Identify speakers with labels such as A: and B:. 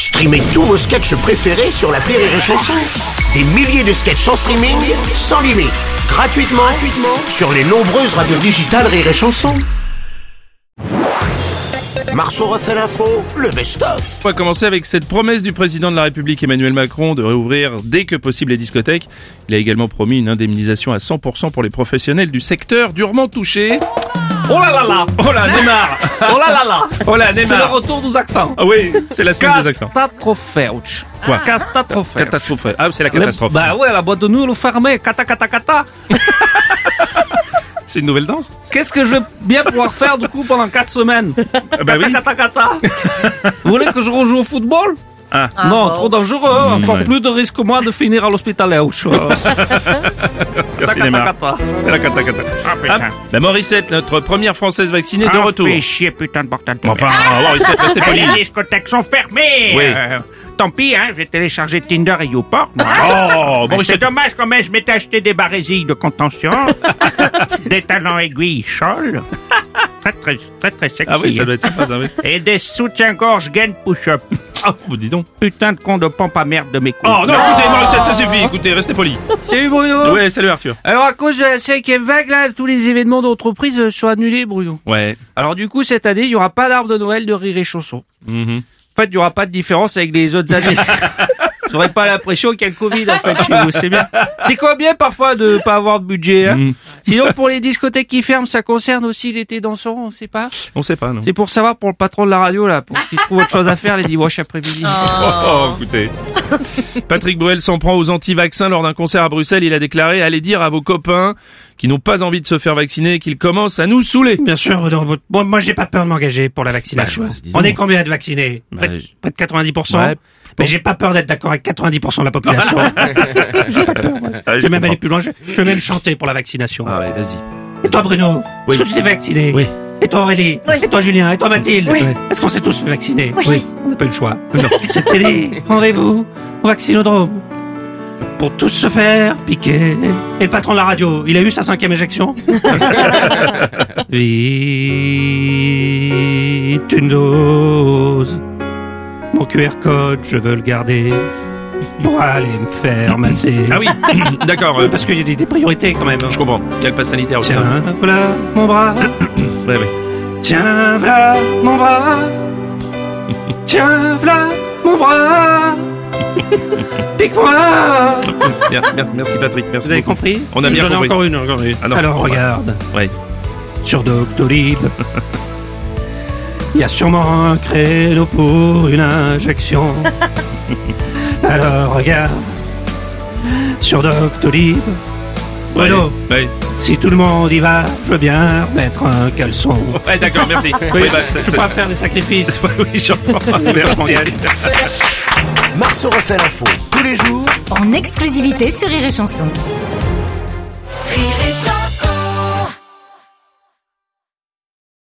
A: Streamez tous vos sketchs préférés sur l'appli Rire et Chanson. Des milliers de sketchs en streaming, sans limite, gratuitement sur les nombreuses radios digitales Rire et Chanson. Marceau refait l'info, le best-of.
B: On va commencer avec cette promesse du président de la République Emmanuel Macron de réouvrir dès que possible les discothèques. Il a également promis une indemnisation à 100% pour les professionnels du secteur durement touchés.
C: Oh là là là!
B: Oh là, Neymar!
C: Oh là là là!
B: Oh là, Neymar!
C: C'est le retour des accents.
B: Ah oui, c'est la semaine des accents.
C: Catastrophe.
B: Quoi?
C: Catastrophe.
B: Catastrophe. Ah, c'est la catastrophe.
C: Bah ouais, la boîte de nuit fermée. Kata.
B: C'est une nouvelle danse?
C: Qu'est-ce que je vais bien pouvoir faire du coup pendant 4 semaines?
B: Bah oui.
C: Kata. Vous voulez que je rejoue au football?
B: Ah.
C: Non, trop dangereux. Encore
B: ouais.
C: plus de risque que moi de finir à l'hôpital.
B: Merci Neymar. C'est la cata.
D: Ah putain.
B: La Morissette, notre première Française vaccinée de retour.
D: Fais chier, putain de bordel.
B: Enfin, Morissette, restez poli.
D: Les discothèques sont fermées.
B: Oui.
D: Tant pis, hein, j'ai téléchargé Tinder et YouPorn.
B: Oh,
D: Mais c'est
B: Morissette.
D: dommage quand même, je m'étais acheté des barésilles de contention, des talons aiguilles Scholl, très sexy.
B: Ah oui, ça doit être sympa, ça, oui.
D: Et des soutiens-gorge gain push-up.
B: Ah, vous dis donc.
D: Putain de con de pompe à merde de mes couilles.
B: Oh non, écoutez, Morissette, ça suffit. Écoutez, restez poli.
C: Salut Bruno.
B: Ouais, salut Arthur.
C: Alors à cause de la 5e vague, là, tous les événements d'entreprise sont annulés, Bruno.
B: Ouais.
C: Alors du coup, cette année, il n'y aura pas d'arbre de Noël de Rire et Chanson.
B: Mhm.
C: En fait, il n'y aura pas de différence avec les autres années. J'aurais pas l'impression qu'il y a le Covid, en fait, chez vous, c'est bien. C'est quoi bien, parfois, de pas avoir de budget, hein? Sinon, pour les discothèques qui ferment, ça concerne aussi l'été dansant, on sait pas?
B: On sait pas, non.
C: C'est pour savoir, pour le patron de la radio, là, pour qu'il trouve autre chose à faire les dimanches après-midi.
B: Écoutez. Patrick Bruel s'en prend aux anti-vaccins lors d'un concert à Bruxelles. Il a déclaré: allez dire à vos copains qui n'ont pas envie de se faire vacciner qu'ils commencent à nous saouler.
C: Bien sûr, Bruno. Bon, moi, j'ai pas peur de m'engager pour la vaccination.
B: Bah, dis donc.
C: On est combien de vaccinés? Près de 90%?
B: Ouais,
C: Mais j'ai pas peur d'être d'accord avec 90% de la population. J'ai pas peur, moi.
B: Ah,
C: Je vais même aller plus loin. Je vais même chanter pour la vaccination.
B: Ah ouais, vas-y.
C: Et toi, Bruno?
B: Oui.
C: Est-ce que tu t'es vacciné?
B: Oui.
C: Et toi, Aurélie?
E: Oui.
C: Et toi, Julien? Et toi, Mathilde?
E: Oui.
C: Est-ce qu'on s'est tous fait vacciner?
E: Oui.
C: On n'a pas eu le choix.
B: Non.
C: C'était les rendez-vous au vaccinodrome. Pour tous se faire piquer. Et le patron de la radio, il a eu sa 5e injection? Vite, une dose. Mon QR code, je veux le garder. Pour aller me faire masser.
B: Ah oui, d'accord.
C: Parce qu'il y a des priorités quand même.
B: Je comprends. Il y a le pass sanitaire aussi.
C: Tiens, voilà mon bras.
B: Ouais.
C: Tiens, voilà mon bras. Tiens, voilà mon bras. Pique-moi.
B: Merci Patrick, merci.
C: Vous avez
B: beaucoup.
C: compris?
B: On a bien
C: J'en ai
B: compris.
C: encore une. Alors regarde.
B: Ouais.
C: Sur Doctolib. Il y a sûrement un créneau pour une injection. Alors regarde. Sur Doctolib. Bruno,
B: Ouais.
C: si tout le monde y va, je veux bien remettre un caleçon.
B: Ouais, d'accord, merci.
C: Oui,
B: Oui, bah,
C: je peux pas faire des sacrifices.
B: Oui, j'entends. Merci.
A: Marceau refait l'info, tous les jours.
E: En exclusivité sur Rire et Chanson.
F: Rire et Chanson.